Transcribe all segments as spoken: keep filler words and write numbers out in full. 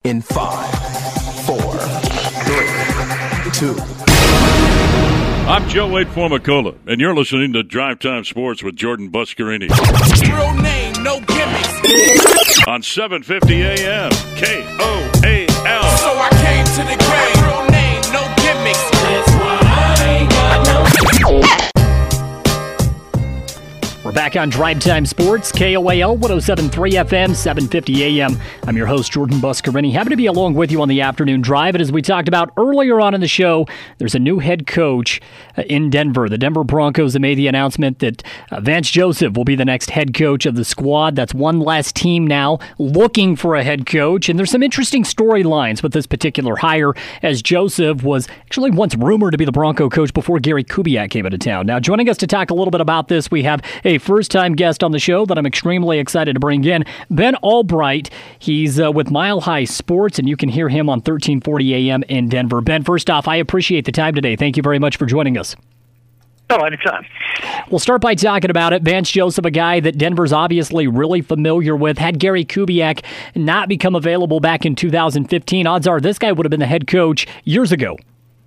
in five, four, three, two. I'm Joe Wade Formicola, and you're listening to Drive Time Sports with Jordan Buscarini. Real name, no gimmicks. On seven fifty A M, K O A L. So I came to the grave. Real name, no gimmicks. That's why I ain't got no. We're back on Drive Time Sports, K O A L, one oh seven point three F M, seven fifty A M. I'm your host, Jordan Buscarini. Happy to be along with you on the afternoon drive. And as we talked about earlier on in the show, there's a new head coach in Denver. The Denver Broncos have made the announcement that uh, Vance Joseph will be the next head coach of the squad. That's one less team now looking for a head coach. And there's some interesting storylines with this particular hire, as Joseph was actually once rumored to be the Bronco coach before Gary Kubiak came into town. Now, joining us to talk a little bit about this, we have a first-time guest on the show that I'm extremely excited to bring in, Ben Albright. He's uh, with Mile High Sports, and you can hear him on thirteen forty A M in Denver. Ben, first off, I appreciate the time today. Thank you very much for joining us. Oh, anytime. We'll start by talking about it. Vance Joseph, a guy that Denver's obviously really familiar with. Had Gary Kubiak not become available back in two thousand fifteen, odds are this guy would have been the head coach years ago.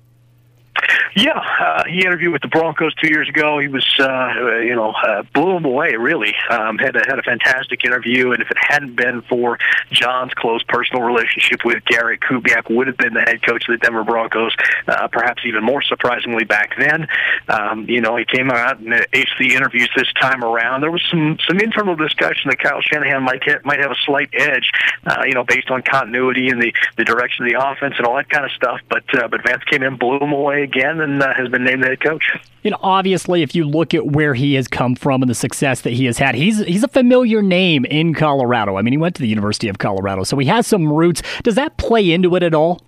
Yeah, uh, he interviewed with the Broncos two years ago. He was, uh, you know, uh, blew him away, really. Um, had, a, had a fantastic interview, and if it hadn't been for John's close personal relationship with Gary, Kubiak would have been the head coach of the Denver Broncos, uh, perhaps even more surprisingly back then. Um, you know, he came out and aced the interviews this time around. There was some, some internal discussion that Kyle Shanahan might have, might have a slight edge, uh, you know, based on continuity and the, the direction of the offense and all that kind of stuff, but, uh, but Vance came in, blew him away again, and uh, has been named the head coach. You know, obviously, if you look at where he has come from and the success that he has had, he's he's a familiar name in Colorado. I mean, he went to the University of Colorado, so he has some roots. Does that play into it at all?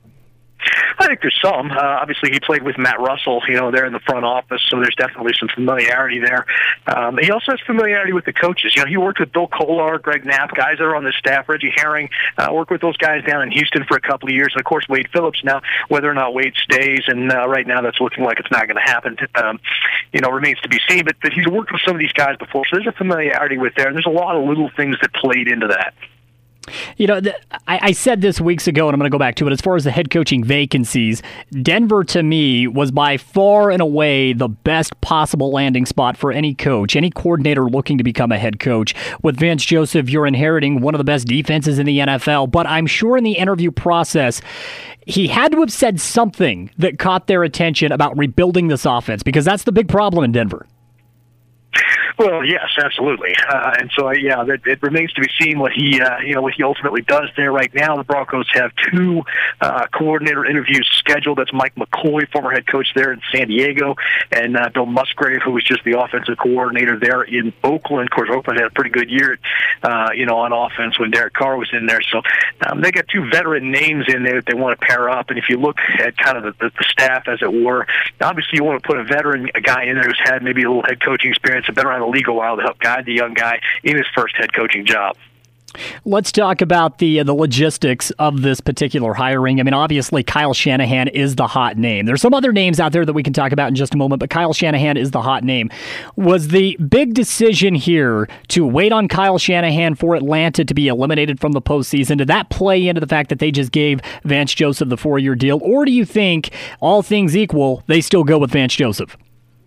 I think there's some. Uh, obviously, he played with Matt Russell, you know, there in the front office, so there's definitely some familiarity there. Um, he also has familiarity with the coaches. You know, he worked with Bill Kollar, Greg Knapp, guys that are on the staff, Reggie Herring, uh, worked with those guys down in Houston for a couple of years, and, of course, Wade Phillips. Now, whether or not Wade stays, and uh, right now that's looking like it's not going to happen, um, you know, remains to be seen, but, but he's worked with some of these guys before, so there's a familiarity with there, and there's a lot of little things that played into that. You know, the, I, I said this weeks ago, and I'm going to go back to it. As far as the head coaching vacancies, Denver, to me, was by far and away the best possible landing spot for any coach, any coordinator looking to become a head coach. With Vance Joseph, you're inheriting one of the best defenses in the N F L, but I'm sure in the interview process, he had to have said something that caught their attention about rebuilding this offense, because that's the big problem in Denver. Well, yes, absolutely, uh, and so yeah, it, it remains to be seen what he, uh, you know, what he ultimately does there. Right now, the Broncos have two uh, coordinator interviews scheduled. That's Mike McCoy, former head coach there in San Diego, and uh, Bill Musgrave, who was just the offensive coordinator there in Oakland. Of course, Oakland had a pretty good year, uh, you know, on offense when Derek Carr was in there. So um, they got two veteran names in there that they want to pair up. And if you look at kind of the, the, the staff, as it were, obviously you want to put a veteran, a guy in there who's had maybe a little head coaching experience, a been around the league a while to help guide the young guy in his first head coaching job. Let's talk about the uh, the logistics of this particular hiring. I mean, obviously, Kyle Shanahan is the hot name. There's some other names out there that we can talk about in just a moment, but Kyle Shanahan is the hot name. Was the big decision here to wait on Kyle Shanahan for Atlanta to be eliminated from the postseason? Did that play into the fact that they just gave Vance Joseph the four-year deal? Or do you think, all things equal, they still go with Vance Joseph?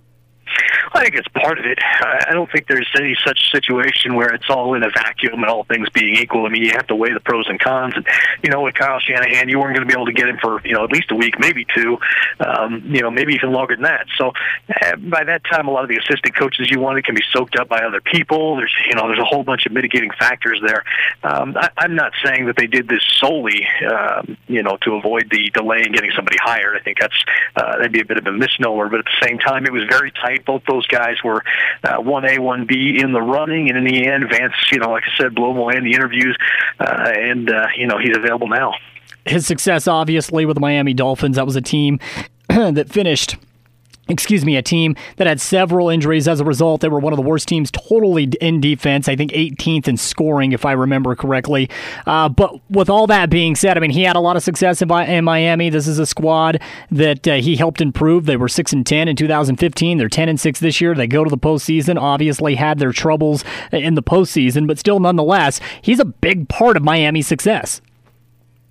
I think it's part of it. I don't think there's any such situation where it's all in a vacuum and all things being equal. I mean, you have to weigh the pros and cons. And, you know, with Kyle Shanahan, you weren't going to be able to get him for, you know, at least a week, maybe two, um, you know, maybe even longer than that. So uh, by that time, a lot of the assistant coaches you wanted can be soaked up by other people. There's, you know, there's a whole bunch of mitigating factors there. Um, I, I'm not saying that they did this solely, um, you know, to avoid the delay in getting somebody hired. I think that's uh, that'd be a bit of a misnomer. But at the same time, it was very tight. Both those guys were uh, one A, one B in the running, and in the end, Vance, you know, like I said, blew him away in the interviews, uh, and, uh, you know, he's available now. His success, obviously, with the Miami Dolphins, that was a team that finished... Excuse me, a team that had several injuries. As a result, they were one of the worst teams totally in defense. I think eighteenth in scoring, if I remember correctly. Uh, but with all that being said, I mean, he had a lot of success in, in Miami. This is a squad that uh, he helped improve. They were six and ten in two thousand fifteen. They're ten and six this year. They go to the postseason. Obviously, had their troubles in the postseason, but still, nonetheless, he's a big part of Miami's success.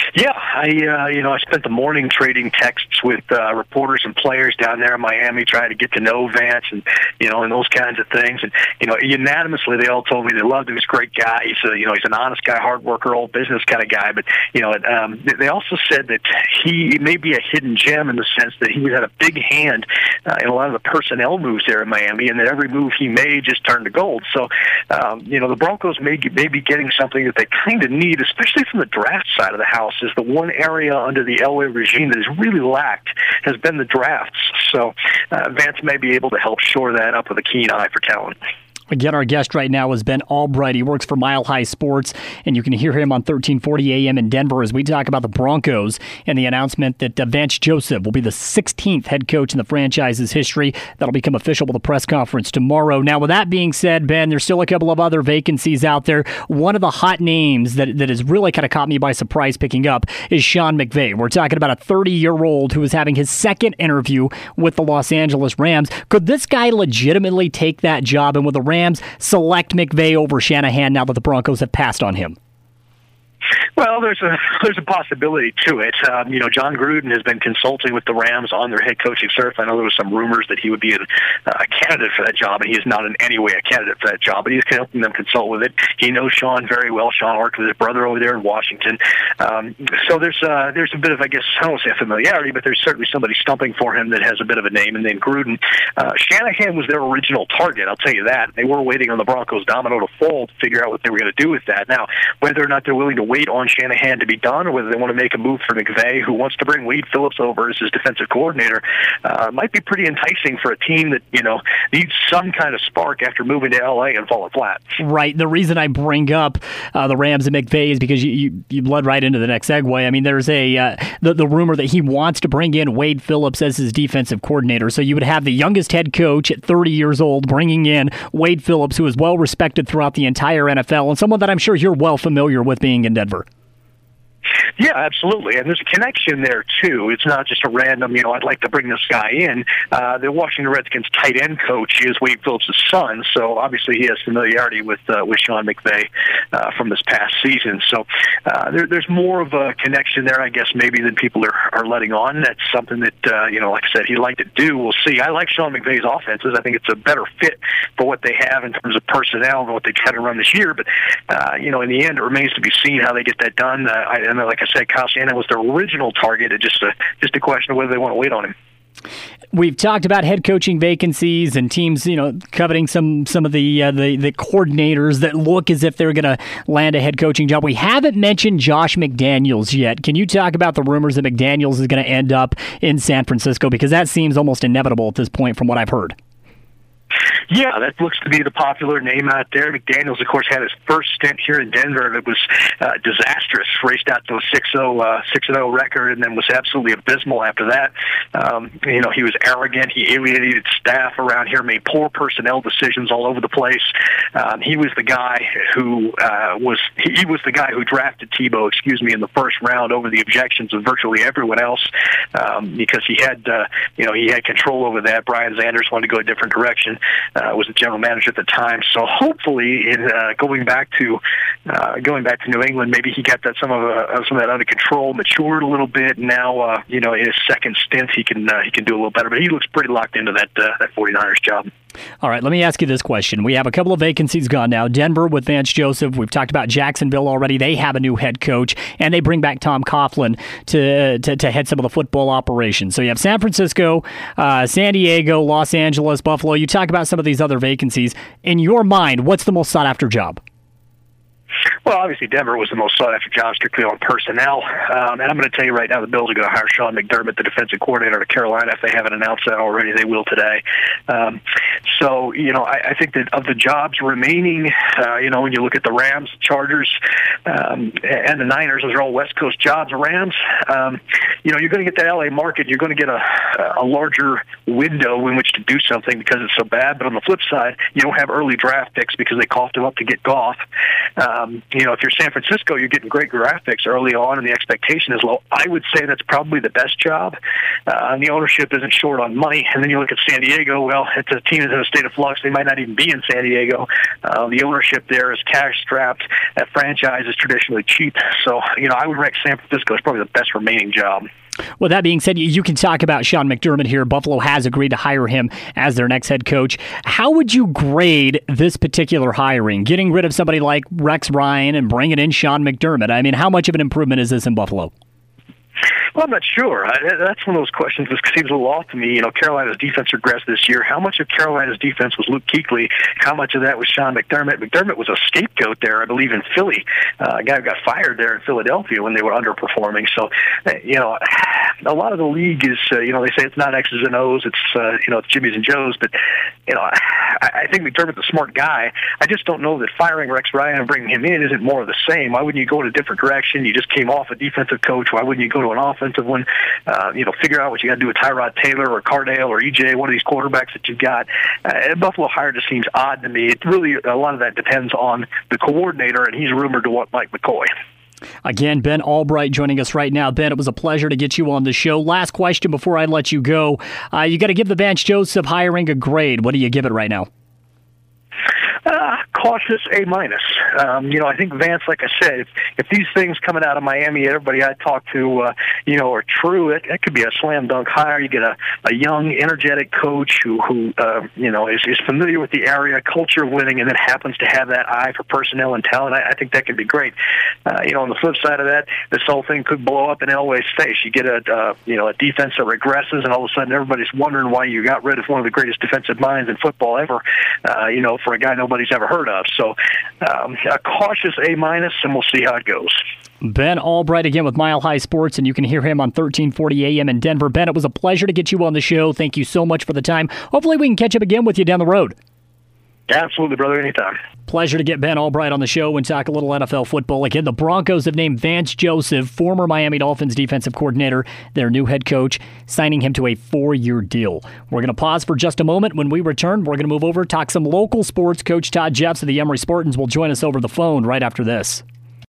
Yeah, I uh, you know I spent the morning trading texts with uh, reporters and players down there in Miami, trying to get to know Vance and you know and those kinds of things. And you know unanimously, they all told me they loved him. He's a great guy. He's a, you know he's an honest guy, hard worker, old business kind of guy. But you know um, they also said that he may be a hidden gem in the sense that he had a big hand uh, in a lot of the personnel moves there in Miami, and that every move he made just turned to gold. So um, you know the Broncos may may be getting something that they kind of need, especially from the draft side of the house. Is the one area under the Elway regime that has really lacked has been the drafts. So uh, Vance may be able to help shore that up with a keen eye for talent. Again, our guest right now is Ben Albright. He works for Mile High Sports, and you can hear him on thirteen forty A M in Denver as we talk about the Broncos and the announcement that uh, Vance Joseph will be the sixteenth head coach in the franchise's history. That'll become official with a press conference tomorrow. Now, with that being said, Ben, there's still a couple of other vacancies out there. One of the hot names that, that has really kind of caught me by surprise picking up is Sean McVay. We're talking about a thirty-year-old who is having his second interview with the Los Angeles Rams. Could this guy legitimately take that job, and with the Rams select McVay over Shanahan now that the Broncos have passed on him? Well, there's a there's a possibility to it. Um, you know, John Gruden has been consulting with the Rams on their head coaching search. I know there was some rumors that he would be a, a candidate for that job, and he is not in any way a candidate for that job. But he's helping them consult with it. He knows Sean very well. Sean worked with his brother over there in Washington. Um, so there's uh, there's a bit of, I guess, I don't want to say familiarity, but there's certainly somebody stumping for him that has a bit of a name. And then Gruden, uh, Shanahan was their original target. I'll tell you that. They were waiting on the Broncos' domino to fall to figure out what they were going to do with that. Now, whether or not they're willing to wait on Shanahan to be done, or whether they want to make a move for McVay, who wants to bring Wade Phillips over as his defensive coordinator, uh, might be pretty enticing for a team that, you know, needs some kind of spark after moving to L A and falling flat. Right. The reason I bring up uh, the Rams and McVay is because you, you, you led right into the next segue. I mean, there's a uh, the, the rumor that he wants to bring in Wade Phillips as his defensive coordinator. So you would have the youngest head coach at thirty years old bringing in Wade Phillips, who is well respected throughout the entire N F L, and someone that I'm sure you're well familiar with being in Denver. Yeah, absolutely. And there's a connection there, too. It's not just a random, you know, I'd like to bring this guy in. Uh, the Washington Redskins tight end coach is Wade Phillips' son, so obviously he has familiarity with uh, with Sean McVay uh, from this past season. So uh, there, there's more of a connection there, I guess, maybe than people are, are letting on. That's something that, uh, you know, like I said, he'd like to do. We'll see. I like Sean McVay's offenses. I think it's a better fit for what they have in terms of personnel and what they try to run this year. But, uh, you know, in the end, it remains to be seen how they get that done. Uh, I, I know, like I said, Kyle Shanahan was their original target. It's just a, just a question of whether they want to wait on him. We've talked about head coaching vacancies and teams, you know, coveting some some of the uh, the, the coordinators that look as if they're going to land a head coaching job. We haven't mentioned Josh McDaniels yet. Can you talk about the rumors that McDaniels is going to end up in San Francisco? Because that seems almost inevitable at this point from what I've heard. Yeah, that looks to be the popular name out there. McDaniels, of course, had his first stint here in Denver. It was uh, disastrous. Raced out to a six oh record and then was absolutely abysmal after that. Um, you know, he was arrogant. He alienated staff around here, made poor personnel decisions all over the place. Um, he was the guy who uh, was he was the guy who drafted Tebow, excuse me, in the first round over the objections of virtually everyone else um, because he had uh, you know he had control over that. Brian Zanders wanted to go a different direction. Uh, was the general manager at the time, so hopefully, in uh, going back to uh, going back to New England, maybe he got that some of uh, some of that under control, matured a little bit. Now, uh, you know, in his second stint, he can uh, he can do a little better. But he looks pretty locked into that uh, that 49ers job. All right, let me ask you this question. We have a couple of vacancies gone now. Denver with Vance Joseph. We've talked about Jacksonville already. They have a new head coach, and they bring back Tom Coughlin to to, to head some of the football operations. So you have San Francisco, uh, San Diego, Los Angeles, Buffalo. You talk about some of these other vacancies. In your mind, what's the most sought-after job? Well, obviously Denver was the most sought-after job strictly on personnel. Um, and I'm going to tell you right now, the Bills are going to hire Sean McDermott, the defensive coordinator of Carolina. If they haven't announced that already, they will today. Um, so, you know, I, I think that of the jobs remaining, uh, you know, when you look at the Rams, Chargers, um, and the Niners, those are all West Coast jobs. Rams, um, you know, you're going to get that L A market. You're going to get a, a larger window in which to do something because it's so bad. But on the flip side, you don't have early draft picks because they coughed him up to get Goff. Um, you you know, if you're San Francisco, you're getting great graphics early on, and the expectation is low. I would say that's probably the best job. Uh, and the ownership isn't short on money. And then you look at San Diego. Well, it's a team that's in a state of flux. They might not even be in San Diego. Uh, the ownership there is cash strapped. That franchise is traditionally cheap. So, you know, I would rank San Francisco as probably the best remaining job. Well, that being said, you can talk about Sean McDermott here. Buffalo has agreed to hire him as their next head coach. How would you grade this particular hiring, getting rid of somebody like Rex Ryan and bringing in Sean McDermott? I mean, how much of an improvement is this in Buffalo? Well, I'm not sure. I, that's one of those questions that seems a little off to me. You know, Carolina's defense regressed this year. How much of Carolina's defense was Luke Kuechly? How much of that was Sean McDermott? McDermott was a scapegoat there, I believe, in Philly. Uh, a guy who got fired there in Philadelphia when they were underperforming. So, uh, you know, a lot of the league is, uh, you know, they say it's not X's and O's. It's, uh, you know, it's Jimmy's and Joe's. But, you know, I, I think McDermott's a smart guy. I just don't know that firing Rex Ryan and bringing him in isn't more of the same. Why wouldn't you go in a different direction? You just came off a defensive coach. Why wouldn't you go to an offensive one? Uh, you know, figure out what you got to do with Tyrod Taylor or Cardale or E J, one of these quarterbacks that you've got. Uh, Buffalo hire just seems odd to me. It really, a lot of that depends on the coordinator, and he's rumored to want Mike McCoy. Again, Ben Albright joining us right now. Ben, it was a pleasure to get you on the show. Last question before I let you go. Uh, you got to give the Vance Joseph hiring a grade. What do you give it right now? Uh, cautious A minus. Um, you know, I think Vance, like I said, if, if these things coming out of Miami, everybody I talk to, uh, you know, are true, it, it could be a slam dunk hire. You get a, a young, energetic coach who, who uh, you know, is, is familiar with the area, culture of winning, and then happens to have that eye for personnel and talent. I, I think that could be great. Uh, you know, on the flip side of that, this whole thing could blow up in Elway's face. You get a, uh, you know, a defense that regresses, and all of a sudden everybody's wondering why you got rid of one of the greatest defensive minds in football ever. Uh, you know, for a guy nobody's ever heard of. So um, a cautious A minus, and we'll see how it goes. Ben Albright again with Mile High Sports, and you can hear him on thirteen forty A M in Denver. Ben, it was a pleasure to get you on the show. Thank you so much for the time. Hopefully we can catch up again with you down the road. Absolutely, brother. Anytime. Pleasure to get Ben Albright on the show and talk a little N F L football. Again, the Broncos have named Vance Joseph, former Miami Dolphins defensive coordinator, their new head coach, signing him to a four-year deal. We're going to pause for just a moment. When we return, we're going to move over, talk some local sports. Coach Todd Jeffs of the Emory Spartans will join us over the phone right after this.